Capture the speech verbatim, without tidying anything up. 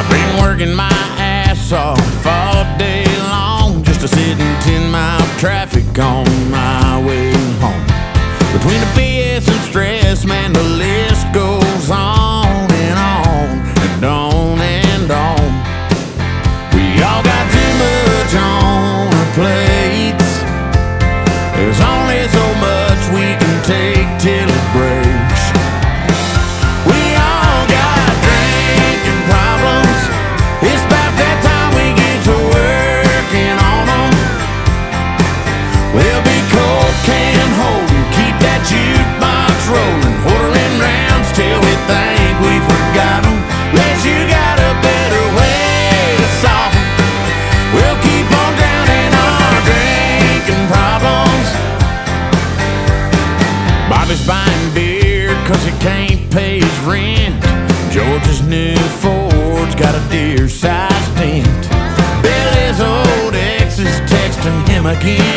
I've been working my ass off all day long just to sit in ten mile traffic on my way home. Between the B S and stress, man, the list goes on and on and on and on. We all got too much on our plates. There's only so much we can take till it breaks. We all got drinking problems. It's about that time we get to working on them. We'll be cold can holding, keep that jukebox rolling, whirling rounds till we think we forgot them. Unless you got a better way to solve them, we'll keep on drowning our drinking problems. Bobby's buying beer cause he can't pay his rent. George's new Ford's got a deer-sized dent. Billy's old ex is texting him again.